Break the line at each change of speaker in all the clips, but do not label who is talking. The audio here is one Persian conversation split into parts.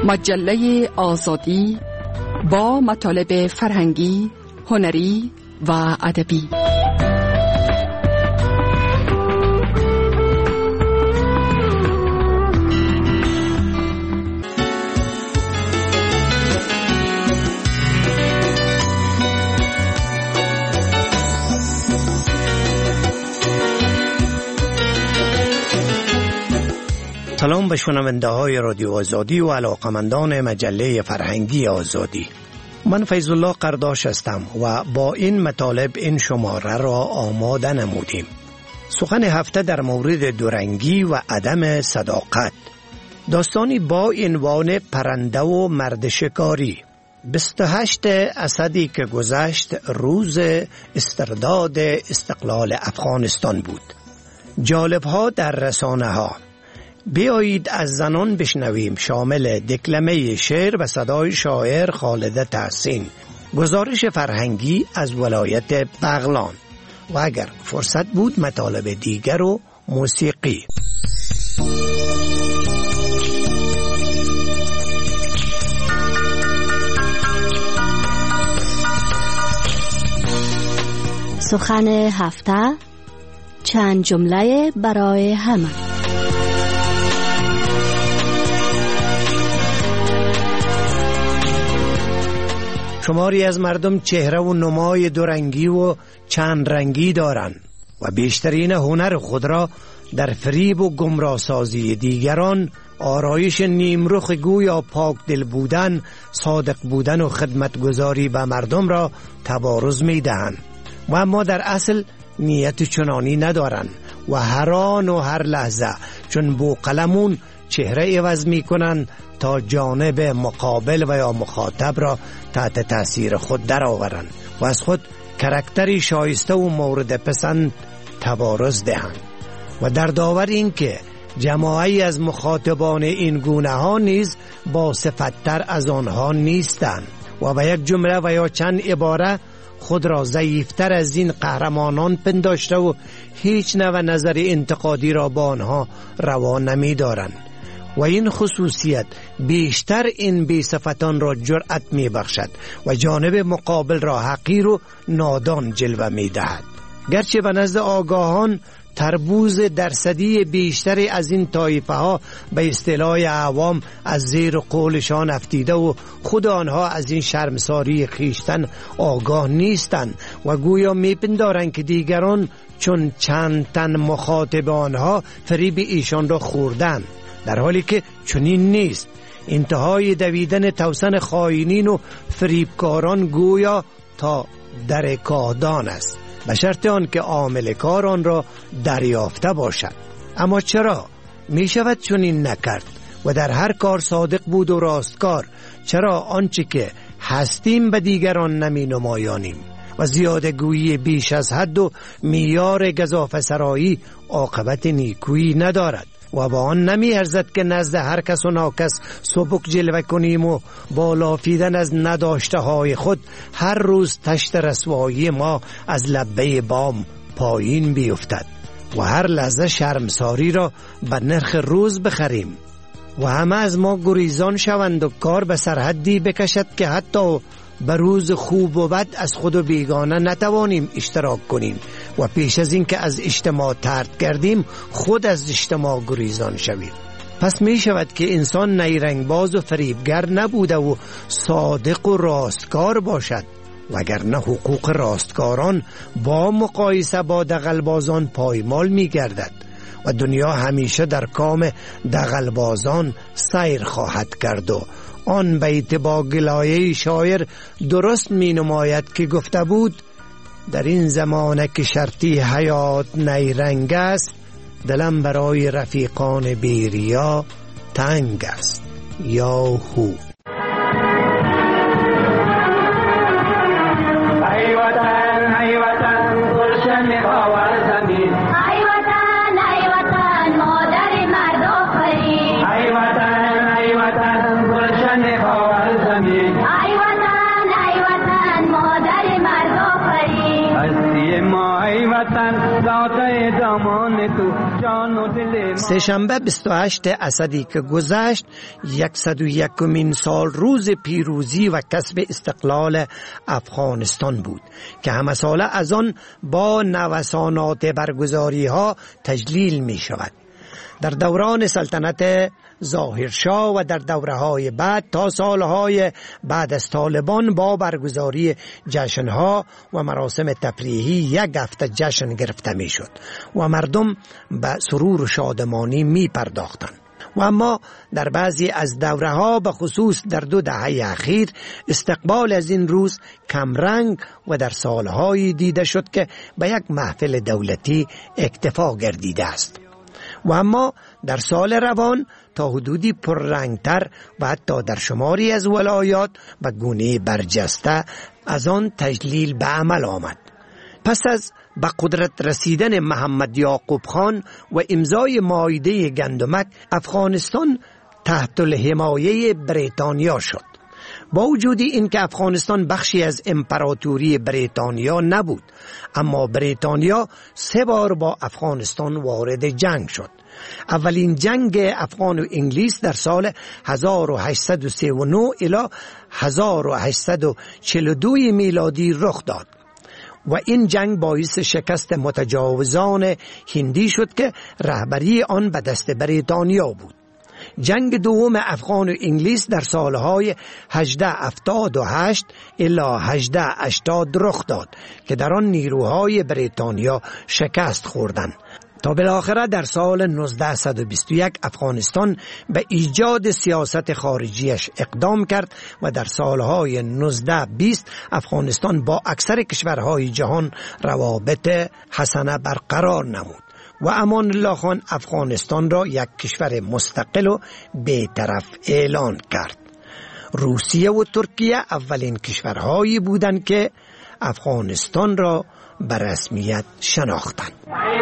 مجله آزادی با مطالب فرهنگی، هنری و ادبی.
سلام به شنونده های رادیو آزادی و علاقمندان مجله فرهنگی آزادی. من فیض الله قرداش هستم و با این مطالب این شماره را آماده نمودیم. سخن هفته در مورد دورنگی و عدم صداقت. داستانی با عنوان پرنده و مرد شکاری. 28 اسدی که گذشت روز استرداد استقلال افغانستان بود. جالب‌ها در رسانه ها. بیایید از زنان بشنویم، شامل دکلمه شعر و صدای شاعر خالد تحسین، گزارش فرهنگی از ولایت بغلان و اگر فرصت بود مطالب دیگر و موسیقی.
سخن هفته، چند جمله برای همه.
شماری از مردم چهره و نمای دورنگی و چند رنگی دارند و بیشترین هنر خود را در فریب و گمراه‌سازی دیگران، آرایش نیمرخ گویا پاک دل بودن، صادق بودن و خدمتگزاری به مردم را تبارز می دهند و اما در اصل نیت چنانی ندارند و هر آن و هر لحظه چون بوقلمون چهره عوض می کنند تا جانب مقابل و یا مخاطب را تحت تأثیر خود درآورند و از خود کاراکتری شایسته و مورد پسند تبارز دهند و در داور این که جماعی از مخاطبان این گونه ها نیز با صفت‌تر از آنها نیستند و به یک جمله و یا چند عباره خود را ضعیفتر از این قهرمانان پنداشته و هیچ نوع نظر انتقادی را با آنها روا نمی دارند و این خصوصیت بیشتر این بی‌صفتان را جرأت می بخشد و جانب مقابل را حقیر و نادان جلوه می دهد. گرچه به نزد آگاهان تربوز درصدی بیشتری از این طایفه ها به اصطلاح عوام از زیر قولشان افتیده و خود آنها از این شرمساری خیشتن آگاه نیستند و گویا میپندارند که دیگران چون چند تن مخاطب آنها فریب ایشان را خوردند، در حالی که چنین نیست. انتهای دویدن توسن خائنین و فریبکاران گویا تا در کاهدان است، به شرط آن که عامل کار آن را دریافته باشد. اما چرا می شود چنین نکرد و در هر کار صادق بود و راستکار؟ چرا آنچه که هستیم به دیگران نمی نمایانیم و زیادگویی بیش از حد و معیار گزافه سرایی عاقبت نیکویی ندارد و با آن نمی ارزد که نزد هر کس و ناکس سبک جلوه کنیم و با لافیدن از نداشته های خود هر روز تشت رسوایی ما از لبه بام پایین بیفتد و هر لحظه شرمساری را به نرخ روز بخریم و همه از ما گریزان شوند و کار به سرحدی بکشد که حتی به روز خوب و بد از خود و بیگانه نتوانیم اشتراک کنیم و پیش از این که از اجتماع طرد کردیم خود از اجتماع گریزان شویم. پس می شود که انسان نیرنگباز و فریبگر نبوده و صادق و راستکار باشد، وگرنه حقوق راستکاران با مقایسه با دغلبازان پایمال می گردد و دنیا همیشه در کام دغلبازان سیر خواهد کرد و آن بیت با گلایه شاعر درست می نماید که گفته بود: در این زمانه که شرطی حیات نیرنگ است، دلم برای رفیقان بیریا تنگ است. یاهو.
वतन दाते जमान तू जानो दिले
سه‌شنبه 28 اسدی که گذشت 101مین سال روز پیروزی و کسب استقلال افغانستان بود که همه ساله از آن با نوسانات برگزاری ها تجلیل می شود. در دوران سلطنت ظاهرشاه و در دوره‌های بعد تا سالهای بعد از طالبان با برگزاری جشن‌ها و مراسم تفریحی یک هفته جشن گرفته می‌شد و مردم به سرور و شادمانی می‌پرداختند. و اما در بعضی از دوره‌ها به خصوص در 2 دهه اخیر استقبال از این روز کمرنگ و در سالهای دیده شد که به یک محفل دولتی اکتفا گردیده است. و اما در سال روان تا حدودی پررنگتر و حتی در شماری از ولایات به گونه برجسته از آن تجلیل به عمل آمد. پس از به قدرت رسیدن محمد یعقوب خان و امضای معاهده گندمک، افغانستان تحت الحمایه بریتانیا شد. با وجود این که افغانستان بخشی از امپراتوری بریتانیا نبود، اما بریتانیا 3 بار با افغانستان وارد جنگ شد. اولین جنگ افغان و انگلیس در سال 1839 الی 1842 میلادی رخ داد و این جنگ باعث شکست متجاوزان هندی شد که رهبری آن به دست بریتانیا بود. جنگ دوم افغان و انگلیس در سالهای 1878 الی 1880 رخ داد که در آن نیروهای بریتانیا شکست خوردند تا بالاخره در سال 1921 افغانستان به ایجاد سیاست خارجیش اقدام کرد و در سالهای 1920 افغانستان با اکثر کشورهای جهان روابط حسنه برقرار نمود و امان الله خان افغانستان را یک کشور مستقل و بی‌طرف اعلان کرد. روسیه و ترکیه اولین کشورهایی بودند که افغانستان را به رسمیت شناختند.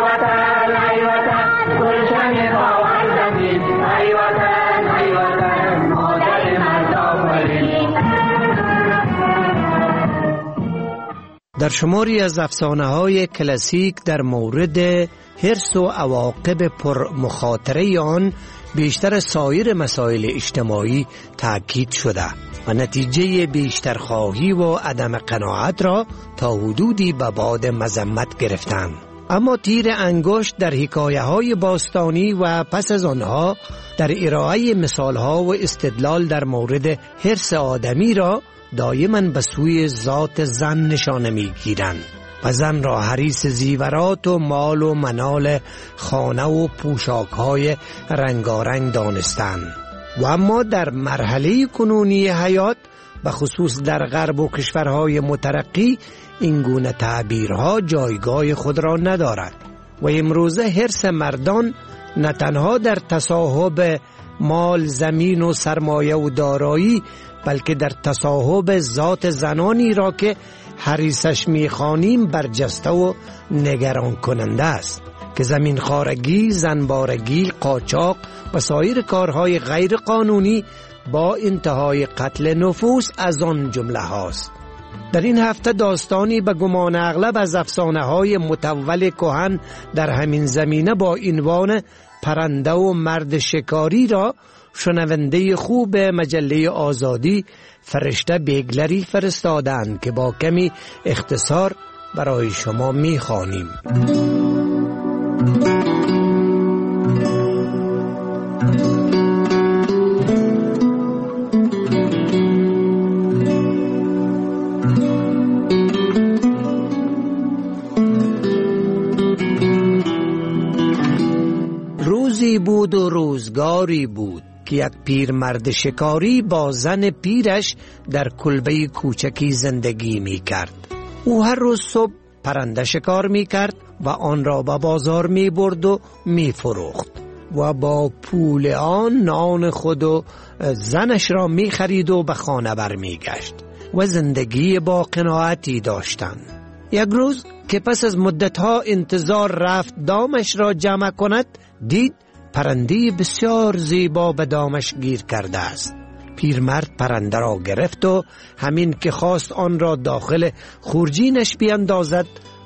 در شماری از افسانه‌های کلاسیک در مورد حرص و عواقب پر مخاطره آن بیشتر سایر مسائل اجتماعی تاکید شده و نتیجه بیشترخواهی و عدم قناعت را تا حدودی به باد مذمت گرفتند. اما تیر انگشت در حکایه‌های باستانی و پس از آنها در ارائه مثالها و استدلال در مورد حرص آدمی را دائما به سوی ذات زن نشانه می‌گیرند و زن را حریص زیورات و مال و منال خانه و پوشاک‌های رنگارنگ دانستند. و اما در مرحله کنونی حیات به خصوص در غرب و کشورهای مترقی این گونه تعبیرها جایگاه خود را ندارد و امروزه حرص مردان نه تنها در تصاحب مال، زمین و سرمایه و دارایی، بلکه در تصاحب ذات زنانی را که حریصش می‌خوانیم برجسته و نگران کننده است که زمین خارگی، زنبارگی، قاچاق و سایر کارهای غیر قانونی با انتهای قتل نفوس از آن جمله هاست. در این هفته داستانی به گمان اغلب از افسانه‌های متول کهن در همین زمینه با عنوان پرنده و مرد شکاری را شنونده خوب مجله آزادی فرشته بیگلری فرستادند که با کمی اختصار برای شما می‌خوانیم. روزی بود و روزگاری بود که یک پیرمرد شکاری با زن پیرش در کلبه کوچکی زندگی می کرد. او هر روز صبح پرنده شکار می کرد و آن را به بازار می برد و می فروخت و با پول آن نان خود و زنش را می خرید و به خانه بر می گشت و زندگی با قناعتی داشتند. یک روز که پس از مدتها انتظار رفت دامش را جمع کند، دید پرنده بسیار زیبا به دامش گیر کرده است. پیرمرد پرنده را گرفت و همین که خواست آن را داخل خورجینش بیندازد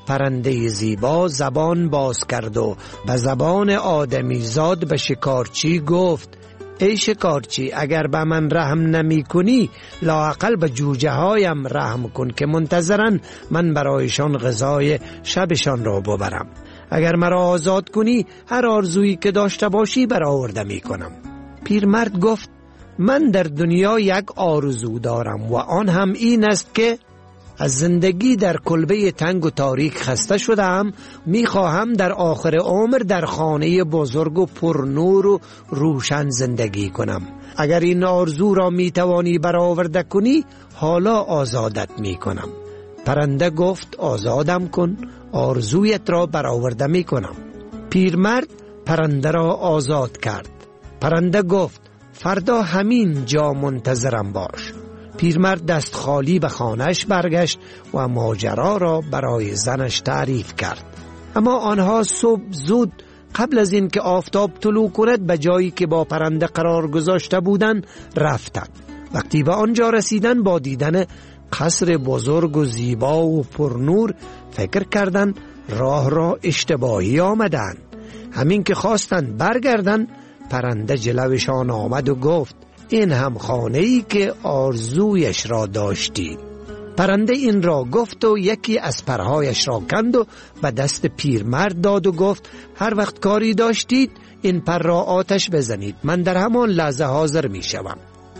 پرنده زیبا زبان باز کرد و به زبان آدمی زاد به شکارچی گفت: ای شکارچی، اگر به من رحم نمی کنی لااقل به جوجه هایم رحم کن که منتظرن من برایشان غذای شبشان را ببرم. اگر مرا آزاد کنی هر آرزویی که داشته باشی برآورده می کنم. پیرمرد گفت: من در دنیا یک آرزو دارم و آن هم این است که از زندگی در کلبه تنگ و تاریک خسته شدم. میخواهم در آخر عمر در خانه بزرگ و پرنور و روشن زندگی کنم. اگر این آرزو را میتوانی برآورده کنی حالا آزادت میکنم. پرنده گفت: آزادم کن، آرزویت را برآورده میکنم. پیرمرد پرنده را آزاد کرد. پرنده گفت: فردا همین جا منتظرم باش. پیرمرد دست خالی به خانه‌اش برگشت و ماجرا را برای زنش تعریف کرد. اما آنها صبح زود قبل از این که آفتاب طلوع کند به جایی که با پرنده قرار گذاشته بودند رفتند. وقتی به آنجا رسیدند با دیدن قصر بزرگ و زیبا و پرنور فکر کردند راه را اشتباهی آمدند. همین که خواستند برگردند پرنده جلوشان آمد و گفت: این هم خانه‌ای که آرزویش را داشتی. پرنده این را گفت و یکی از پرهایش را کند و به دست پیرمرد داد و گفت: هر وقت کاری داشتید این پر را آتش بزنید، من در همان لحظه حاضر می شوم.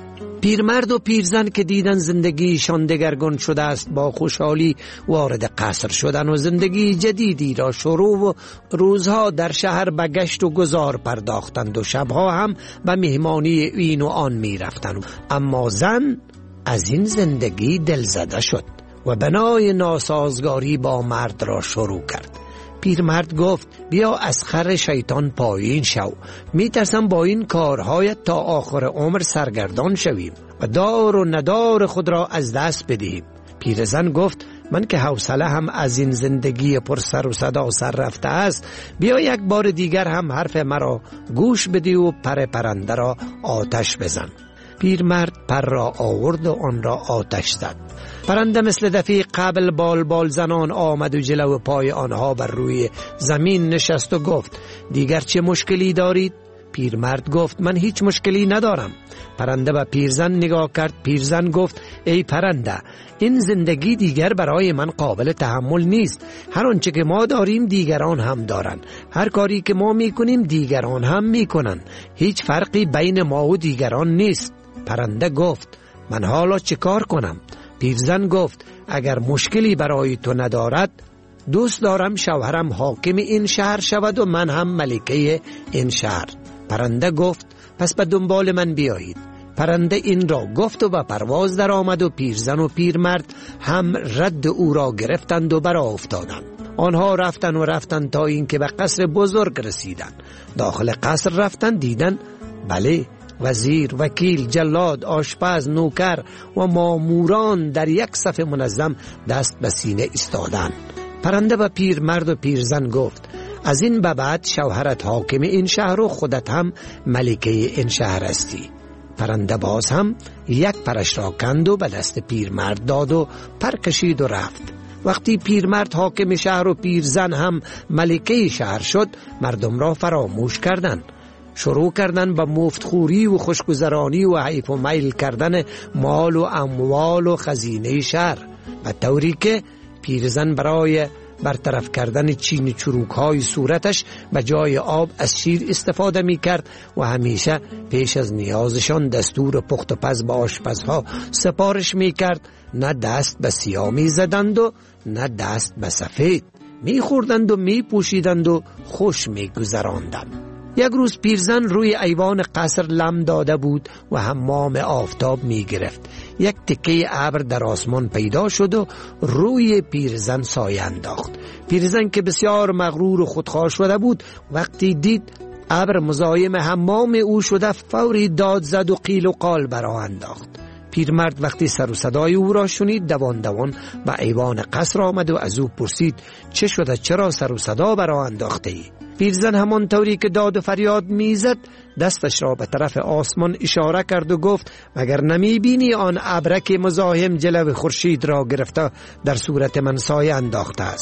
پیرمرد و پیرزن که دیدن زندگیشان دگرگون شده است با خوشحالی وارد قصر شدن و زندگی جدیدی را شروع و روزها در شهر به گشت و گذار پرداختند و شبها هم به مهمانی این و آن می رفتند. اما زن از این زندگی دلزده شد و بنای ناسازگاری با مرد را شروع کرد. پیرمرد گفت: بیا از خر شیطان پایین شو، می ترسم با این کارهایت تا آخر عمر سرگردان شویم و دار و ندار خود را از دست بدهیم. پیرزن گفت: من که حوصله هم از این زندگی پر سر و صدا سر رفته است، بیا یک بار دیگر هم حرف مرا گوش بدی و پرنده را آتش بزن. پیرمرد پر را آورد و آن را آتش زد. پرنده مثل دفعه قبل بال زنان آمد و جلو پای آنها بر روی زمین نشست و گفت: دیگر چه مشکلی دارید؟ پیرمرد گفت: من هیچ مشکلی ندارم. پرنده به پیرزن نگاه کرد. پیرزن گفت: ای پرنده، این زندگی دیگر برای من قابل تحمل نیست. هر آنچه که ما داریم دیگران هم دارن، هر کاری که ما میکنیم دیگران هم میکنن، هیچ فرقی بین ما و دیگران نیست. پرنده گفت: من حالا چه کار کنم؟ پیرزن گفت: اگر مشکلی برای تو ندارد، دوست دارم شوهرم حاکم این شهر شود و من هم ملکه این شهر. پرنده گفت: پس به دنبال من بیایید. پرنده این را گفت و به پرواز در آمد و پیرزن و پیرمرد هم رد او را گرفتند و برآ افتادند. آنها رفتند تا اینکه به قصر بزرگ رسیدند. داخل قصر رفتند، دیدند بله، وزیر، وکیل، جلاد، آشپز، نوکر و ماموران در یک صف منظم دست به سینه ایستادند. پرنده به پیرمرد و پیرزن گفت: از این به بعد شوهرت حاکم این شهر و خودت هم ملکه این شهر هستی. پرنده باز هم یک پرش را کند و به دست پیرمرد داد و پر کشید و رفت. وقتی پیرمرد حاکم شهر و پیرزن هم ملکه شهر شد، مردم را فراموش کردند. شروع کردن به مفتخوری و خوشگذرانی و حیف و میل کردن مال و اموال و خزینه شهر، به طوری که پیرزن برای برطرف کردن چین چروک های صورتش به جای آب از شیر استفاده می کرد و همیشه پیش از نیازشان دستور پخت و پز به آشپزها سپارش می کرد. نه دست به سیاه می زدند و نه دست به سفید، می خوردند و می پوشیدند و خوش می گذراندند. یک روز پیرزن روی ایوان قصر لم داده بود و حمام آفتاب می گرفت. یک تکه ابر در آسمان پیدا شد و روی پیرزن سایه انداخت. پیرزن که بسیار مغرور و خودخواه شده بود، وقتی دید ابر مزاحم حمام او شده، فوری داد زد و قیل و قال برآ انداخت. پیرمرد وقتی سر و صدای او را شنید، دوان دوان به ایوان قصر آمد و از او پرسید: چه شده؟ چرا سر و صدا برآ انداخته ای؟ پیرزن همان طوری که داد و فریاد میزد دستش را به طرف آسمان اشاره کرد و گفت: مگر نمی بینی آن ابرک مزاحم جلو خورشید را گرفته در صورت من سایه انداخته است؟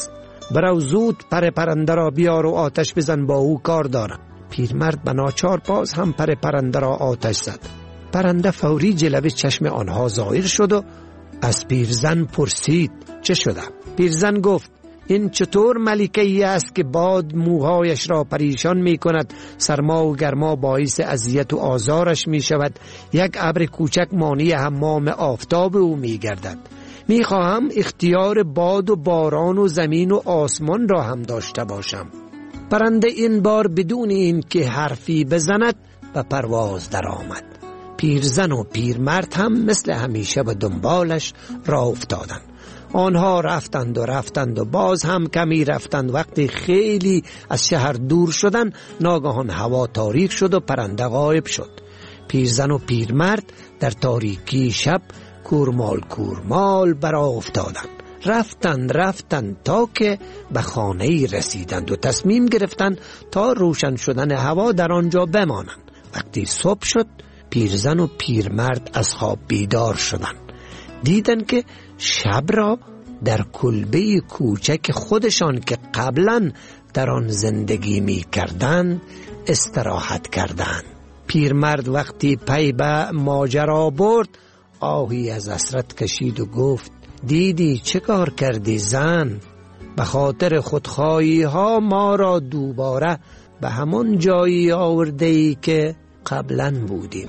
برو زود پرنده را بیار و آتش بزن، با او کار دارم. پیرمرد به ناچار باز هم پرنده را آتش زد. پرنده فوری جلوه چشم آنها ظاهر شد و از پیرزن پرسید چه شده؟ پیرزن گفت این چطور ملکه‌ای است که باد موهایش را پریشان می کند، سرما و گرما باعث اذیت و آزارش می شود، یک ابر کوچک مانع حمام آفتاب او می گردد. می خواهم اختیار باد و باران و زمین و آسمان را هم داشته باشم. پرنده این بار بدون این که حرفی بزند به پرواز در آمد. پیرزن و پیرمرد هم مثل همیشه به دنبالش راه افتادند. آنها رفتند و باز هم کمی رفتند. وقتی خیلی از شهر دور شدند ناگهان هوا تاریک شد و پرنده غایب شد. پیرزن و پیرمرد در تاریکی شب کورمال برآ افتادند. رفتند تا که به خانه‌ای رسیدند و تصمیم گرفتند تا روشن شدن هوا در آنجا بمانند. وقتی صبح شد پیرزن و پیرمرد از خواب بیدار شدند. دیدند که شب را در کلبه کوچک خودشان که قبلا در آن زندگی می کردند استراحت کردند. پیرمرد وقتی پی به ماجرا برد آهی از حسرت کشید و گفت دیدی چه کار کردی زن؟ به خاطر خودخواهی ها ما را دوباره به همون جایی آورده ای که قبلا بودیم.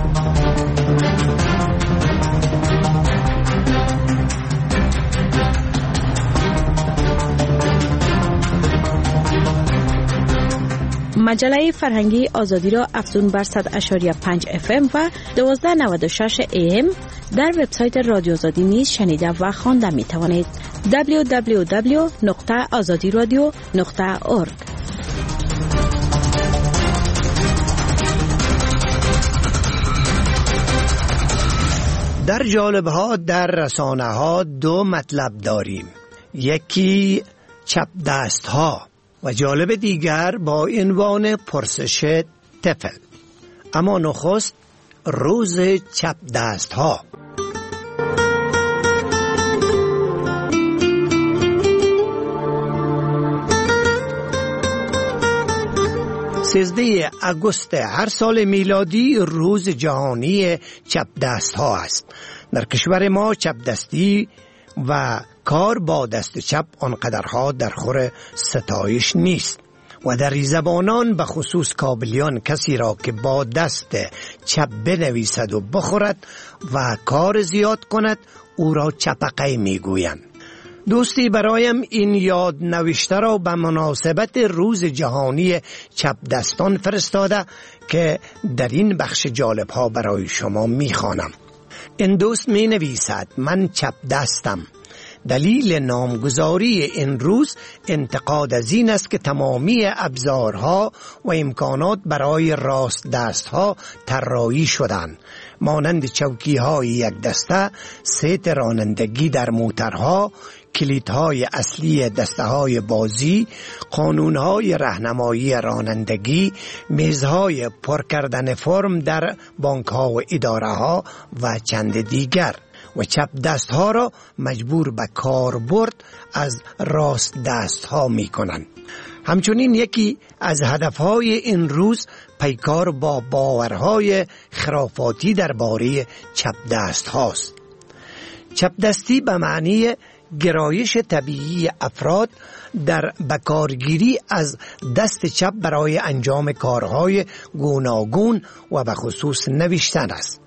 مجله فرهنگی آزادی را افزون بر 100.5 FM و 1296 AM در وبسایت رادیو آزادی نیز شنیده و خوانده می توانید. www.azadiradio.org.
در جالب‌ها در رسانه‌ها دو مطلب داریم، یکی چپ دست‌ها و جالب دیگر با عنوان پرسش طفل. اما نخست روز چپ دست‌ها. 13 آگوست هر سال میلادی روز جهانی چپ دست ها است. در کشور ما چپ دستی و کار با دست چپ آنقدرها در خور ستایش نیست و در زبانان به خصوص کابلیان کسی را که با دست چپ بنویسد و بخورد و کار زیاد کند او را چپقی میگویند. دوستی برایم این یاد نوشته را به مناسبت روز جهانی چپ دستان فرستاده که در این بخش جالب ها برای شما میخوانم. این دوست می نویسد من چپ دستم. دلیل نامگذاری این روز انتقاد از این است که تمامی ابزارها و امکانات برای راست دستها طراحی شدند، مانند چوکی‌های یک دسته، سیت رانندگی در موترها، کلیدهای اصلی دسته‌های بازی، قانون‌های راهنمایی رانندگی، میزهای پر کردن فرم در بانک‌ها و اداره‌ها و چند دیگر. و چپ دستها را مجبور به کاربرد از راست دستها می کنند. همچنین یکی از هدفهای این روز پیکار با باورهای خرافاتی درباره چپ دست هاست. چپ دستی به معنی گرایش طبیعی افراد در بکارگیری از دست چپ برای انجام کارهای گوناگون و به خصوص نوشتن است.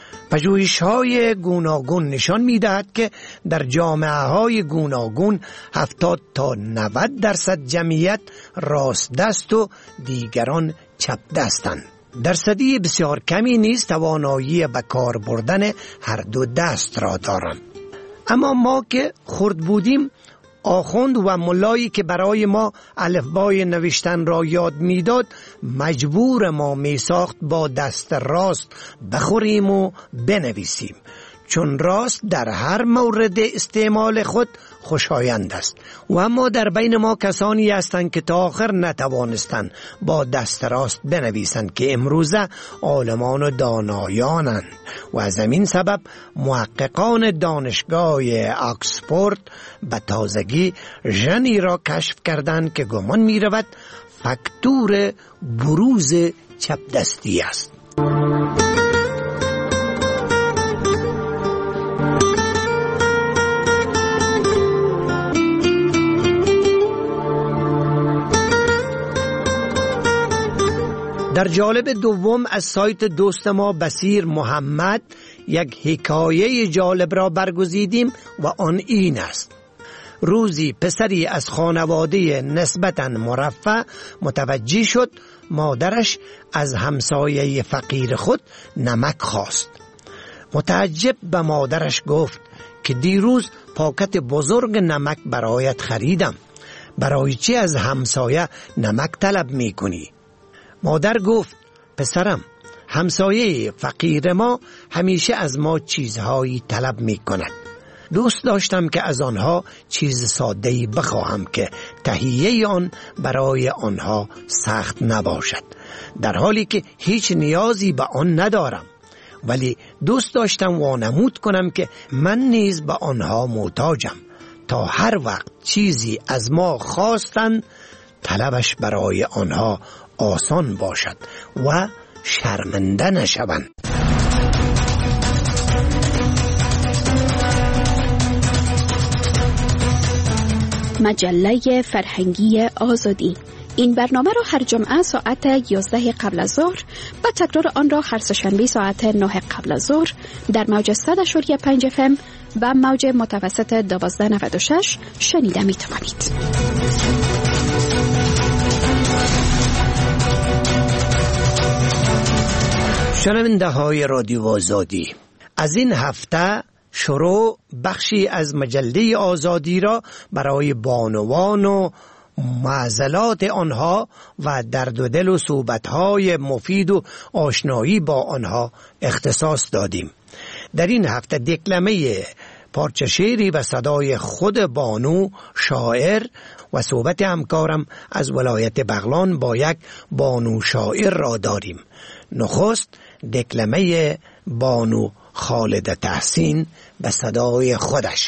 پژوهش‌های گوناگون نشان می‌دهد که در جامعه‌های گوناگون 70 تا 90% جمعیت راست دست و دیگران چپ دستند. درصدی بسیار کمی نیز توانایی به کار بردن هر دو دست را دارند. اما ما که خرد بودیم، آخوند و ملایی که برای ما الفبای نوشتن را یاد میداد مجبور ما می ساخت با دست راست بخوریم و بنویسیم، چون راست در هر مورد استعمال خود خوشایند است. و اما در بین ما کسانی هستند که تا آخر نتوانستند با دست راست بنویسند که امروزه عالمان و دانایانند و از همین سبب محققان دانشگاه آکسفورد به تازگی ژنی را کشف کردند که گمان می رود فاکتور بروز چپ دستی است. در جالب دوم از سایت دوست ما بصیر محمد یک حکایه جالب را برگزیدیم و آن این است. روزی پسری از خانواده نسبتاً مرفه متوجه شد مادرش از همسایه فقیر خود نمک خواست. متعجب به مادرش گفت که دیروز پاکت بزرگ نمک برایت خریدم، برای چی از همسایه نمک طلب می کنی؟ مادر گفت پسرم، همسایه فقیر ما همیشه از ما چیزهایی طلب می کند. دوست داشتم که از آنها چیز ساده‌ای بخواهم که تهیه آن برای آنها سخت نباشد، در حالی که هیچ نیازی به آن ندارم، ولی دوست داشتم وانمود کنم که من نیز به آنها محتاجم تا هر وقت چیزی از ما خواستند طلبش برای آنها آسان باشد و شرمنده نشوند.
مجله فرهنگی آزادی. این برنامه را هر جمعه ساعت 11 قبل از ظهر و تکرار آن را هر سه‌شنبه ساعت 9 قبل از ظهر در موج 100.5 FM و موج متوسط 1296 شنیده می توانید.
شنونده های رادیو آزادی، از این هفته شروع بخشی از مجله آزادی را برای بانوان و معضلات آنها و درد و دل و صحبت‌های مفید و آشنایی با آنها اختصاص دادیم. در این هفته دکلمه پارچه شعری و صدای خود بانو شاعر و صحبت همکارم از ولایت بغلان با یک بانو شاعر را داریم. نخست دکلمه بانو خالد تحسین به صدای خودش.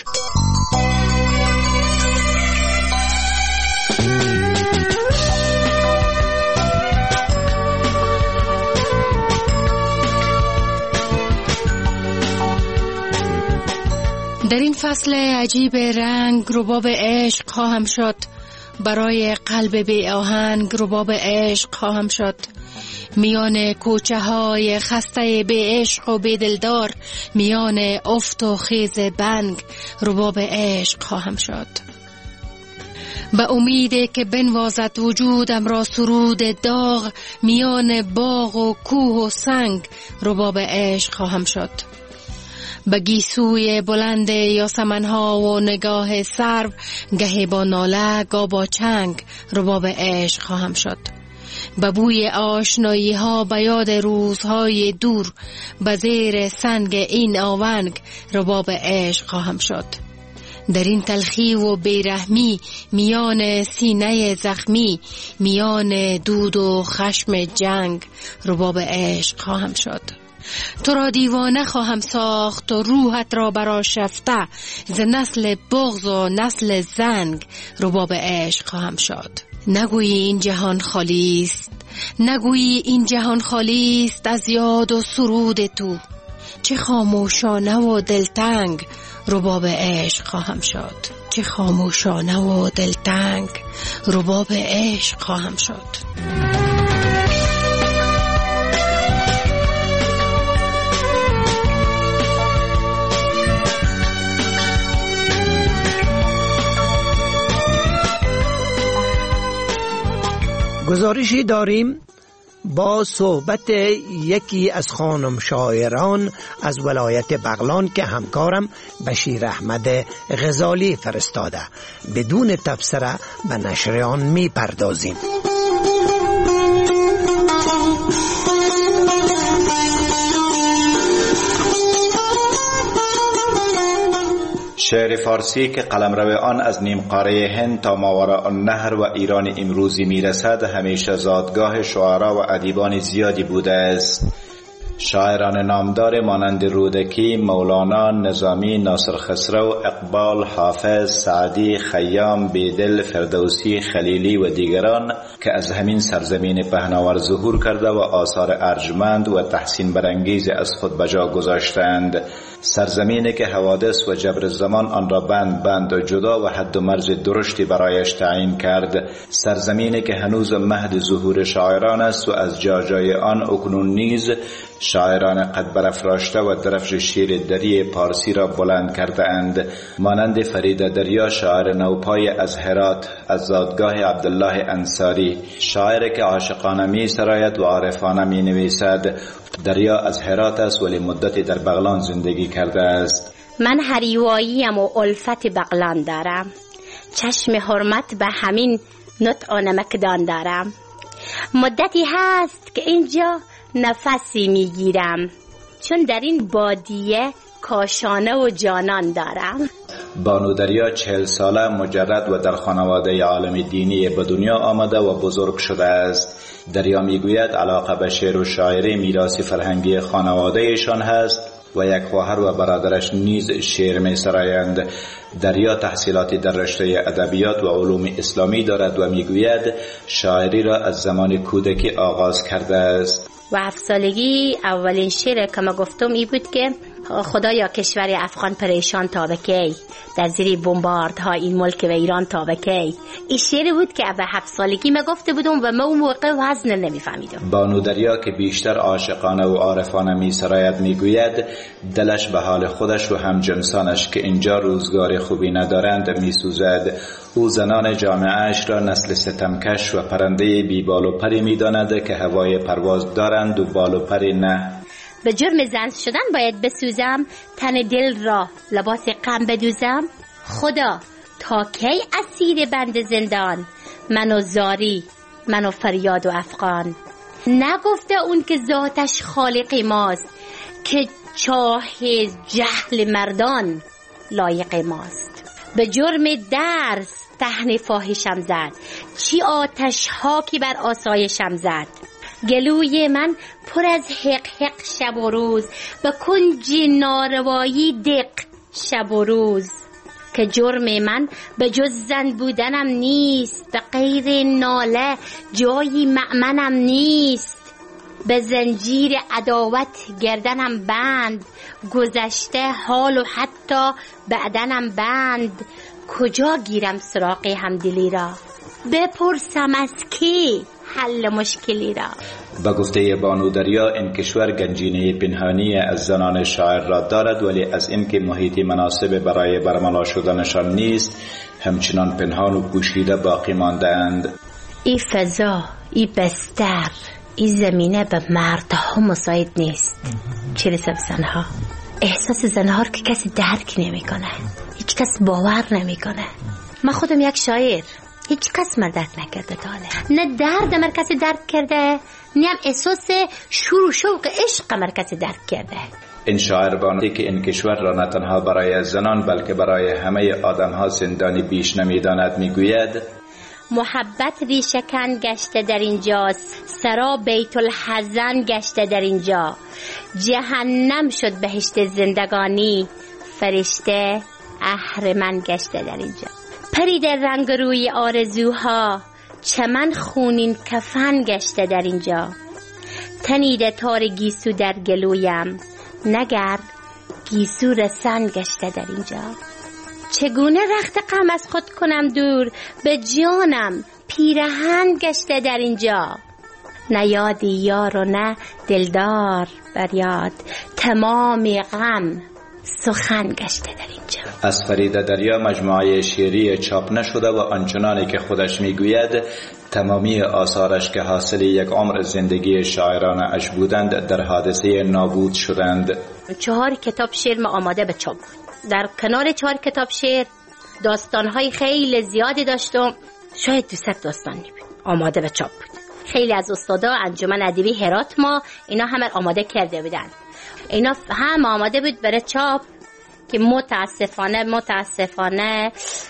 در این فصل عجیب رنگ رباب عشق خواهم شد، برای قلب بی آهنگ رباب عشق خواهم شد. میان کوچه های خسته بی عشق و بی دلدار، میان افت و خیز بنگ رباب عشق خواهم شد. به امید که بنوازد وجودم را سرود داغ، میان باغ و کوه و سنگ رباب عشق خواهم شد. به گیسوی بلند یاسمن‌ها و نگاه سرو، گهی با ناله گاه با چنگ رباب عشق خواهم شد. به بوی آشنایی ها به یاد روزهای دور، به زیر سنگ این آونگ رباب عشق خواهم شد. در این تلخی و بیرحمی، میان سینه زخمی، میان دود و خشم جنگ رباب عشق خواهم شد. تو را دیوانه خواهم ساخت و روحت را برآشفته، ز نسل بغض و نسل زنگ رباب عشق خواهم شد. نگویی این جهان خالی است، نگویی این جهان خالی است از یاد و سرود تو، چه خاموشانه و دلتنگ رباب عشق خواهم شد. چه خاموشانه و دلتنگ رباب عشق خواهم شد.
گزارشی داریم با صحبت یکی از خانم شاعران از ولایت بغلان که همکارم بشیر احمد غزالی فرستاده. بدون تبصره به نشر آن می پردازیم.
شعر فارسی که قلمرو آن از نیم قاره هند تا ماوراء النهر و ایران امروزی میرسد همیشه زادگاه شعرا و ادیبان زیادی بوده است. شاعران نامدار مانند رودکی، مولانا، نظامی، ناصر خسرو، اقبال، حافظ، سعدی، خیام، بیدل، فردوسی، خلیلی و دیگران که از همین سرزمین پهناور ظهور کرده و آثار ارجمند و تحسین برانگیز از خود بجا گذاشتند. سرزمینی که حوادث و جبر زمان آن را بند و جدا و حد و مرز درشتی برایش تعیین کرد. سرزمینی که هنوز مهد ظهور شاعران است و از جای آن اکنون نیز شاعران قد برافراشته و درفش شیر دری پارسی را بلند کرده اند، مانند فرید دریا شاعر نوپای از هرات، از زادگاه عبدالله انصاری، شاعر که عاشقانه می سراید و عارفانه می نویسد. دریا از هرات است ولی مدتی در بغلان زندگی کرده است.
من هریواییم و الفت بغلان دارم، چشم حرمت به همین نطق و نمکدان دارم. مدتی هست که اینجا نفسی میگیرم، چون در این بادیه کاشانه و جانان دارم.
بانو دریا 40 ساله مجرد و در خانواده عالم دینی به دنیا آمده و بزرگ شده است. دریا میگوید علاقه به شعر و شاعری میراث فرهنگی خانواده ایشان هست و یک خواهر و برادرش نیز شعر می سرایند. دریا تحصیلاتی در رشته ادبیات و علوم اسلامی دارد و میگوید شاعری را از زمان کودکی آغاز کرده است.
و 7 سالگی اولین شعر که ما گفتم ای بود که خدایا کشور افغان پریشان تا به کی، در زیر بمباردها این ملک و ایران تا به کی. این شعر بود که به 7 سالگی ما گفته بودم و ما اون موقع وزن نمیفهمیدم.
بانو دریا که بیشتر عاشقانه و عارفانه می سراید میگوید دلش به حال خودش و همجنسانش که اینجا روزگار خوبی ندارند می سوزد. او زنان جامعهش را نسل ستمکش و پرنده بی بال و پری می داند که هوای پرواز دارند و بال و پری نه.
به جرم زن شدن باید بسوزم، تن دل را لباس غم بدوزم. خدا تا کی اسیر بند زندان، منو زاری منو فریاد و افغان. نگفته اون که ذاتش خالق ماست، که چاه جهل مردان لایق ماست. به جرم درس تهن فاحشم زد، چی آتش ها که بر آسایشم زد. گلوی من پر از حق حق شب و روز، به کنج ناروایی دق شب و روز. که جرم من به جز زن بودنم نیست، به غیر ناله جایی مأمنم نیست. به زنجیر عداوت گردنم بند، گذشته حال و حتی بعدنم بند. کجا گیرم سراغ همدلی را، بپرسم از کی حل مشکلی را.
با گفته بانو دریا این کشور گنجینه پنهانی از زنان شاعر را دارد، ولی از اینکه محیطی مناسب برای برملا شدنشان نیست همچنان پنهان و پوشیده باقی مانده اند.
این فضا، این بستر، این زمینه به مردها مساعد نیست، چه رسه به زنها. احساس زنها که کسی درک نمی کنه، هیچ کس باور نمی کنه. من خودم یک شاعر، هیچ کس من درک نکرده تاله، نه درد من کسی درک کرده، نه هم احساس شور و شوق عشق من کسی درک کرده.
این شاعر بانده که این کشور را نه تنها برای زنان بلکه برای همه آدمها زندانی بیش نمیداند میگوید
محبت ریشه‌کن گشته در اینجاست، سرا بیت الحزن گشته در اینجا. جهنم شد بهشت زندگانی، فرشته اهرمن گشته در اینجا. پرید رنگ روی آرزوها، چمن خونین کفن گشته در اینجا. تنیده تار گیسو در گلویم، نگر گیسو رسن گشته در اینجا. چگونه رخت غم از خود کنم دور، به جانم پیرهن گشته در اینجا. نه یادی یار و نه دلدار بر یاد، تمام غم سخن گشته در اینجا.
از فرید دریا مجموعه شعری چاپ نشده و آنچنانی که خودش میگوید تمامی آثارش که حاصل یک عمر زندگی شاعرانه اش بودند در حادثه نابود شدند.
4 کتاب شعر ما آماده به چاپ بود. در کنار 4 کتاب شعر داستانهای خیلی زیادی داشتم، شاید 200 داستان بود آماده به چاپ بود. خیلی از استادا انجمن ادبی هرات ما اینا همه آماده کرده بودن، اینا هم آماده بود برای چاپ. که متاسفانه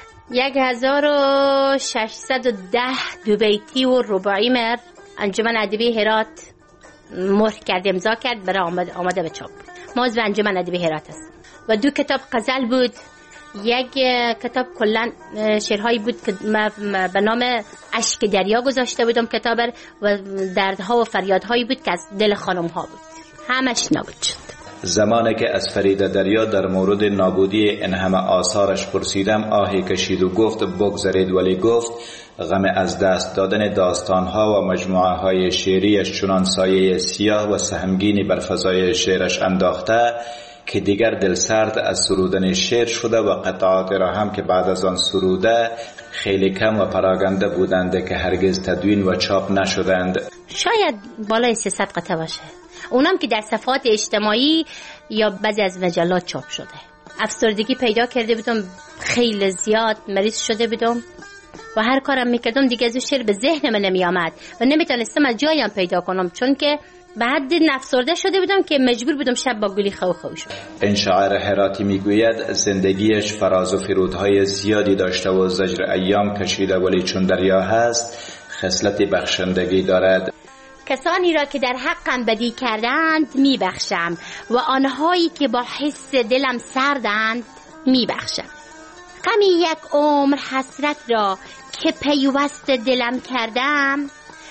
1610 دو بیتی و رباعی مر انجمن ادبی هرات مهر کرد، امضا کرد، برای آماده به چاپ. ما از انجمن ادبی هرات است و 2 کتاب غزل بود، 1 کتاب کلا شعرهایی بود که به نام اشک دریا گذاشته بودم کتاب، و دردها و فریادهایی بود که از دل خانم ها بود، همش نابود شد.
زمانی که از فرید دریا در مورد نابودی این همه آثارش پرسیدم، آهی کشید و گفت بگذارید، ولی گفت غم از دست دادن داستانها و مجموعه های شعریش چنان سایه سیاه و سهمگینی بر فضای شعرش انداخته که دیگر دل سرد از سرودن شعر شده و قطعات را هم که بعد از آن سروده خیلی کم و پراگنده بودند که هرگز تدوین و چاپ نشدند.
شاید بالای 300 قطعه باشه، اونم که در صفحات اجتماعی یا بعضی از مجلات چاپ شده. افسردگی پیدا کرده بودم، خیلی زیاد مریض شده بودم و هر کارم میکردم دیگه از شعر به ذهن من نمی آمد و نمیتونستم از جایم پیدا کنم، چون که بعد افسرده شده بودم که مجبور بودم شب با گلی خو شد.
این شاعر هراتی میگوید زندگیش فراز و فرودهای زیادی داشته و زجر ایام کشیده، ولی چون دریا هست خصلت بخشندگی دارد.
کسانی را که در حقم بدی کردند میبخشم و آنهایی که با حس دلم سردند میبخشم. غمی 1 عمر حسرت را که پیوست دلم کردم،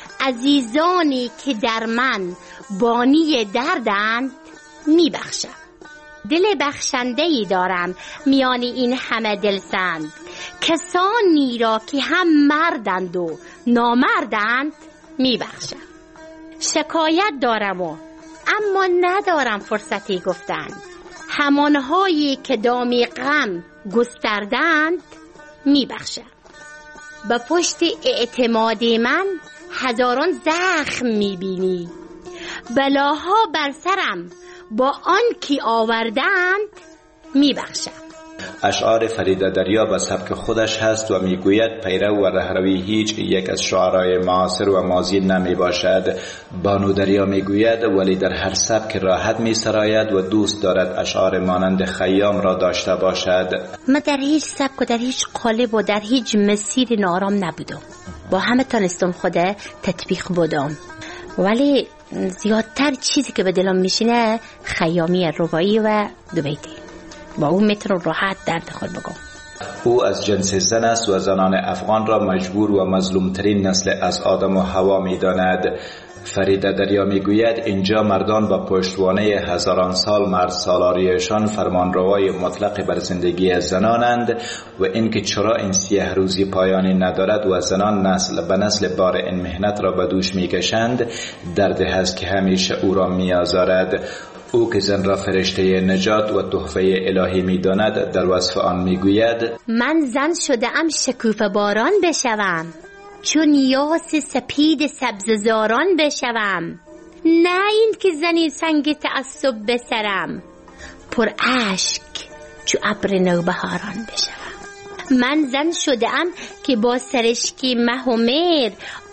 عزیزانی که در من بانی دردند میبخشم. دل بخشنده‌ای دارم میان این همه دلسند، کسانی را که هم مردند و نامردند میبخشم. شکایت دارم اما ندارم فرصتی گفتن، همانهایی که دامی غم گستردند میبخشم. به پشت اعتماد من هزاران زخم میبینی، بلاها بر سرم با آن کی آوردند میبخشم.
اشعار فرید دریا به سبک خودش هست و میگوید پیرو و رهروی هیچ یک از شعرای معاصر و ماضی نمی باشد. بانو دریا میگوید ولی در هر سبک راحت می سراید و دوست دارد اشعار مانند خیام را داشته باشد.
من در هیچ سبک و در هیچ قالب و در هیچ مسیر نارام نبودم، با همه تانستم خود تطبیق بودم، ولی زیادتر چیزی که به دلم میشینه خیامی رباعی و دو بیتی، با اون میتونم راحت درد خود بگم.
او از جنس زن است و زنان افغان را مجبور و مظلومترین نسل از آدم و حوا میداند. فرید دریا میگوید اینجا مردان با پشتوانه هزاران سال مرد سالاریشان فرمانروای مطلق بر زندگی زنانند و اینکه چرا این سیه روزی پایانی ندارد و زنان نسل به نسل بار این مهنت را به دوش میکشند دردی هست که همیشه او را میآزارد. او که زن را فرشته نجات و تحفه الهی میداند در وصف آن میگوید
من زن شده ام شکوفه باران بشوم، چون یاس سپید سبززاران بشوم، نه این که زنی سنگ تعصب بسرم، پر اشک چو ابر نوبهاران بشوم. من زن شده ام که با سرشکی مه و مهر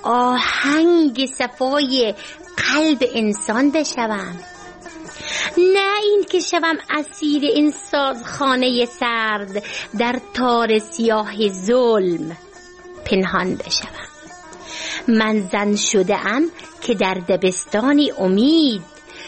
آهنگ صفای قلب انسان بشوم، نه این که شوم اسیر این سازخانه سرد در تار سیاه ظلم پنهان بشوم. من زن شده ام که در دبستانی امید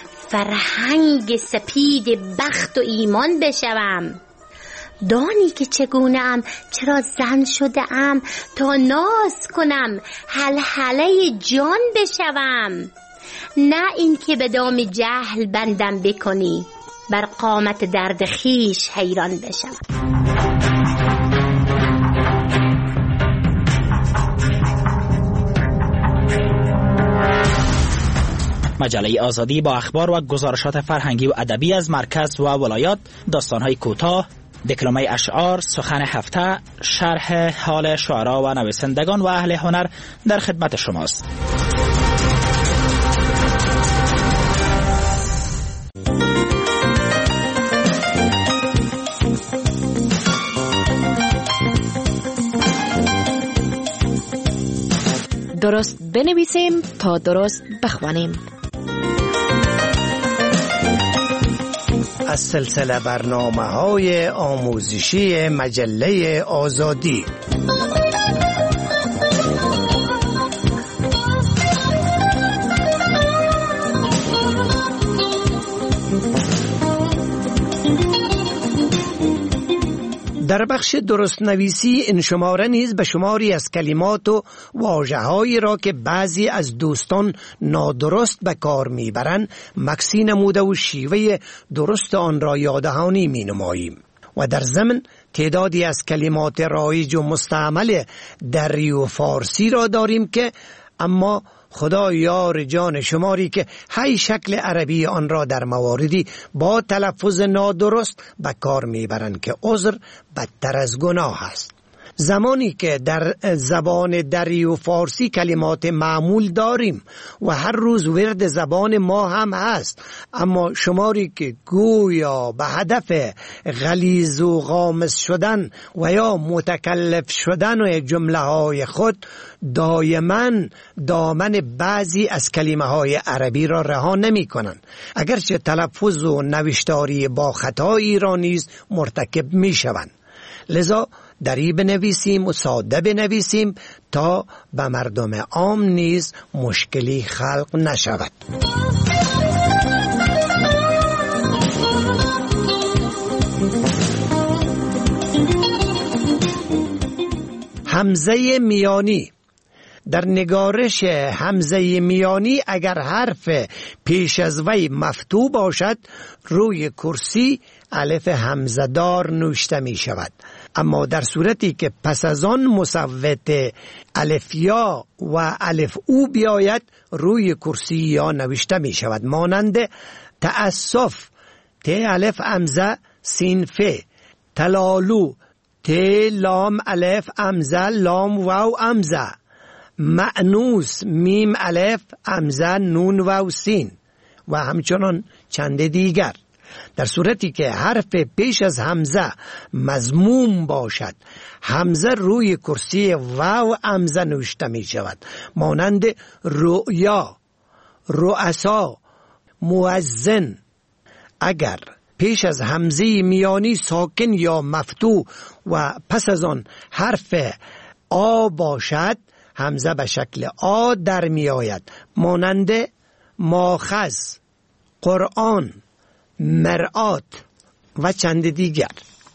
فرهنگ سپید بخت و ایمان بشوم. دانی که چگونه ام چرا زن شده ام تا ناز کنم هلهله جان بشوم، نه این که به دام جهل بندم بکنی بر قامت درد خیش حیران بشوم.
مجله آزادی با اخبار و گزارشات فرهنگی و ادبی از مرکز و ولایات، داستان‌های کوتاه، دکلمه اشعار، سخن هفته، شرح حال شعرا و نویسندگان و اهل هنر در خدمت شماست.
درست بنویسیم تا درست بخوانیم.
از سلسله برنامه‌های آموزشی مجله آزادی. در بخش درست نویسی این شماره نیز به شماری از کلمات و واژه‌هایی را که بعضی از دوستان نادرست به کار میبرند مکسی نموده و شیوه درست آن را یاددهانی مینماییم و در ضمن تعدادی از کلمات رایج و مستعمل دری و فارسی را داریم که اما خدا یار جان شماری که هی شکل عربی آن را در مواردی با تلفظ نادرست به کار میبرند که عذر بدتر از گناه است. زمانی که در زبان دری و فارسی کلمات معمول داریم و هر روز ورد زبان ما هم هست، اما شماری که گویا به هدف غلیظ و غامض شدن و یا متکلف شدن و جمله های خود دائما دامن بعضی از کلمه های عربی را رها نمی کنند، اگرچه تلفظ و نوشتاری با خطایی را نیز مرتکب می شوند. لذا دری بنویسیم و ساده بنویسیم تا به مردم عام نیز مشکلی خلق نشود. همزه میانی. در نگارش همزه میانی اگر حرف پیش از وی مفتوح باشد روی کرسی الف همزه دار نوشته می شود، اما در صورتی که پس از آن مصوت الف یا و الف او بیاید روی کرسی یا نوشته می شود، مانند تأسف ت الف همزه سین ف، تلالو ت لام الف همزه لام واو همزه، مأنوس میم الف همزه نون واو سین و همچنان چند دیگر. در صورتی که حرف پیش از همزه مضموم باشد همزه روی کرسی واو همزه نوشته می شود، مانند رؤیا، رؤسا، مؤذن. اگر پیش از همزه میانی ساکن یا مفتوح و پس از آن حرف آ باشد همزه به شکل آ در می آید، مانند ماخذ، قرآن، مرآت و چند دیگر.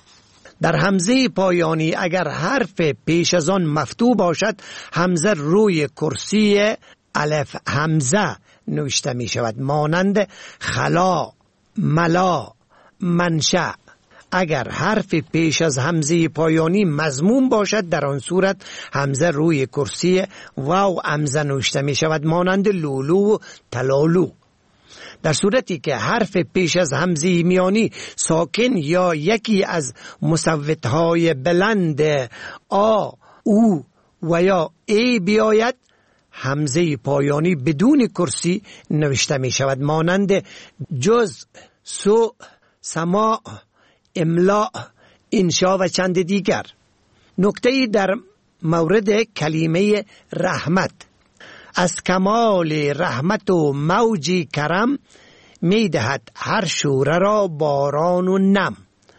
در همزه پایانی اگر حرف پیش از آن مفتوح باشد همزه روی کرسی الف همزه نوشته می شود، مانند خلا، ملا، منشأ. اگر حرف پیش از همزه پایانی مضموم باشد در آن صورت همزه روی کرسی واو همزه نوشته می شود، مانند لولو و تلالو. در صورتی که حرف پیش از همزه میانی ساکن یا یکی از مصوتهای بلند آ، او و یا ای بیاید همزه پایانی بدون کرسی نوشته می شود، مانند جز، سو، سماع، املاء، انشا و چند دیگر. نکته در مورد کلمه رحمت: از کمال رحمت و موج کرم می دهد هر شوره را باران و نم.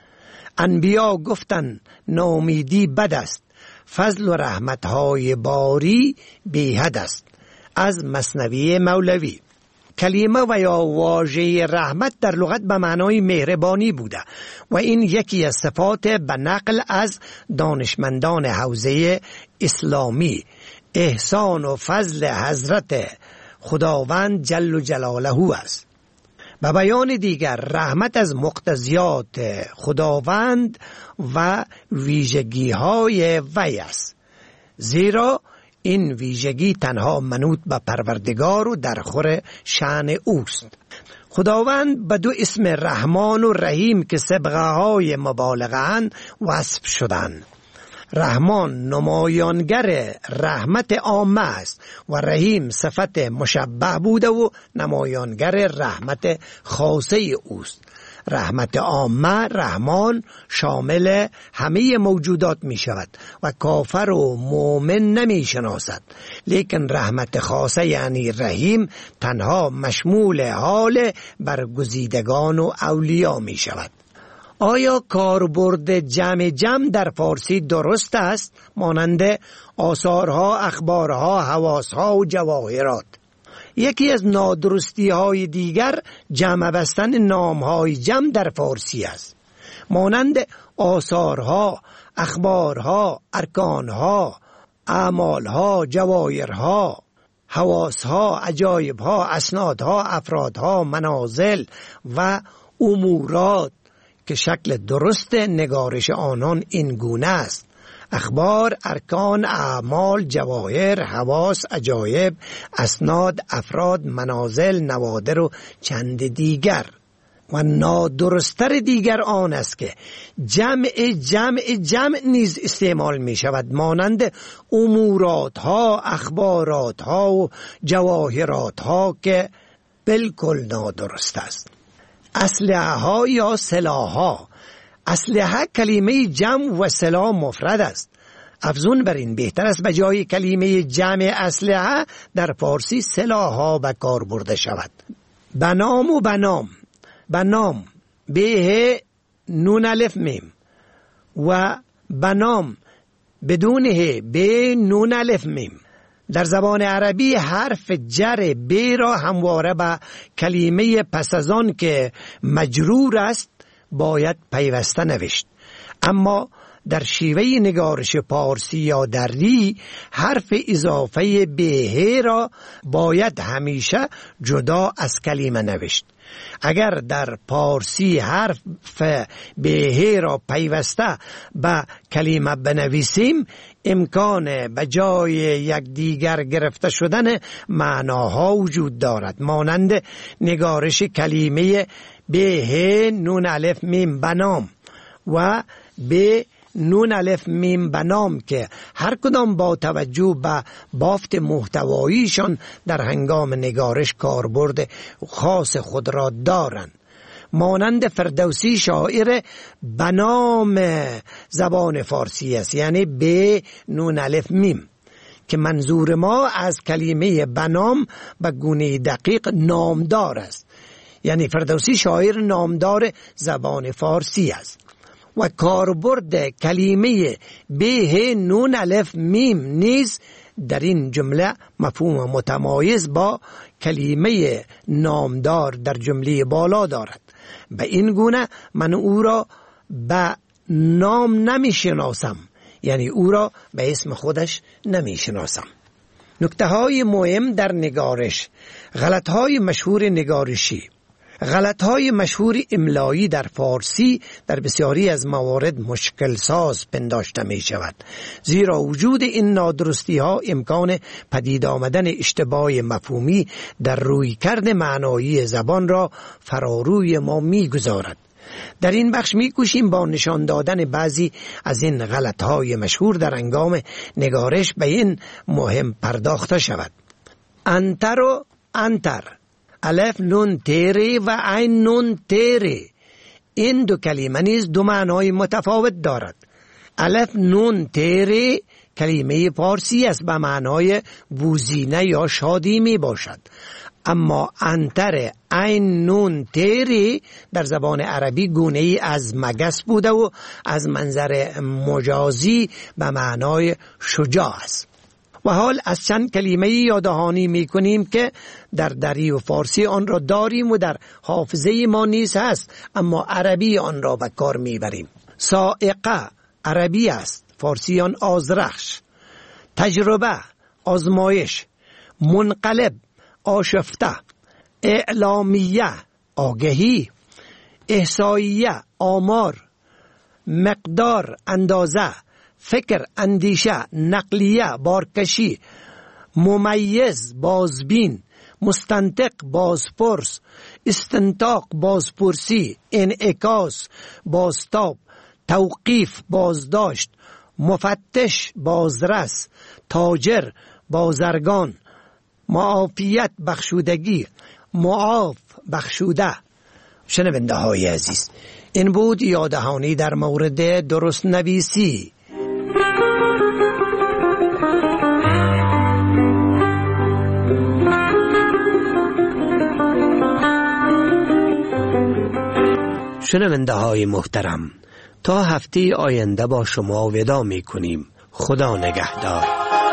انبیا گفتن ناامیدی بد است، فضل و رحمتهای باری بی حد است. از مثنوی مولوی. کلمه و یا واژه رحمت در لغت به معنای مهربانی بوده و این یکی از صفات به نقل از دانشمندان حوزه اسلامی احسان و فضل حضرت خداوند جل جلاله است. به بیان دیگر رحمت از مقتضیات خداوند و ویژگی های وی است، زیرا این ویژگی تنها منوط به پروردگار و در خور شأن اوست. خداوند به دو اسم رحمان و رحیم که صبغه های مبالغه اند وصف شدند. رحمان نمایانگر رحمت عامه است و رحیم صفت مشبه بوده و نمایانگر رحمت خاصه اوست. رحمت عامه رحمان شامل همه موجودات می شود و کافر و مؤمن نمی شناسد، لیکن رحمت خاصه یعنی رحیم تنها مشمول حال برگزیدگان و اولیا می شود. آیا کاربرد جمع در فارسی درست است مانند آثارها، اخبارها، حواسها و جواهرات؟ یکی از نادرستی های دیگر جمع بستن نام های جمع در فارسی است، مانند آثارها، اخبارها، ارکانها، اعمالها، جواهرها، حواسها، عجایبها، اسنادها، افرادها، منازل و امورات که شکل درست نگارش آنان این گونه است: اخبار، ارکان، اعمال، جواهر، حواس، عجایب، اسناد، افراد، منازل، نوادر و چند دیگر. و نادرستر دیگر آن است که جمع نیز استعمال می شود، مانند امورات ها، اخبارات ها و جواهرات ها که بالکل نادرست است. اسلحه ها یا سلاح ها. اسلحه کلمه جمع و سلاح مفرد است. افزون بر این بهتر است به جای کلمه جمع اسلحه در فارسی سلاح ها به کار برده شود. بنام و بنام به نون الف میم و بنام بدون به نون الف میم. در زبان عربی حرف جر به را همواره به کلمه پس از آن که مجرور است باید پیوسته نوشت، اما در شیوه نگارش پارسی یا دری حرف اضافه به را باید همیشه جدا از کلمه نوشت. اگر در پارسی حرف به را پیوسته به کلمه بنویسیم امکان به جای یک دیگر گرفته شدن معناها وجود دارد، مانند نگارش کلمه به نون الف میم بنام و به نون الف میم بنام که هر کدام با توجه به بافت محتواییشان در هنگام نگارش کاربرد خاص خود را دارند. مانند فردوسی شاعر بنام زبان فارسی است، یعنی به نون الف میم، که منظور ما از کلمه بنام به گونه دقیق نامدار است، یعنی فردوسی شاعر نامدار زبان فارسی است. و کاربرد کلمه به نون الف میم نیز در این جمله مفهوم متمایز با کلمه نامدار در جمله بالا دارد. به این گونه من او را به نام نمی شناسم، یعنی او را به اسم خودش نمی شناسم. نکته های مهم در نگارش: غلط های مشهور نگارشی. غلط های مشهور املایی در فارسی در بسیاری از موارد مشکل ساز پنداشته می شود، زیرا وجود این نادرستی ها امکان پدید آمدن اشتباه مفهومی در رویکرد معنایی زبان را فراروی ما می گذارد. در این بخش می کوشیم با نشان دادن بعضی از این غلط های مشهور در هنگام نگارش به این مهم پرداخته شود. انتر و انتر، الف نون تیره و عین نون تیره، این دو کلمه نیز دو معنای متفاوت دارد. الف نون تیره کلمه فارسی است، به معنای بوزینه یا شادی می باشد، اما انتر عین نون تیره در زبان عربی گونه ای از مگس بوده و از منظر مجازی به معنای شجاع است. و حال از چند کلمه یاددهانی می کنیم که در دری و فارسی آن را داریم و در حافظه ما نیز هست، اما عربی آن را به کار می بریم. سائقه عربی است، فارسی آن آذرخش. تجربه آزمایش. منقلب آشفته. اعلامیه آگهی. احصاییه آمار. مقدار اندازه. فکر اندیشه. نقلیه بارکشی. ممیز بازبین. مستنطق بازپرس. استنطاق بازپرسی. انعکاس بازتاب. توقیف بازداشت. مفتش بازرس، تاجر بازرگان، معافیت بخشودگی، معاف بخشوده. شنونده های عزیز، این بود یاددهانی در مورد درست نویسی. شنونده های محترم، تا هفته آینده با شما وداع می کنیم. خدا نگهدار.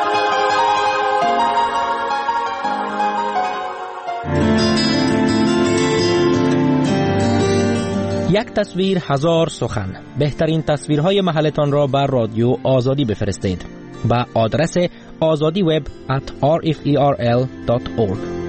یک تصویر هزار سخن. بهترین تصویرهای محلتان را بر رادیو آزادی بفرستید. با آدرس azadiweb@rferl.org.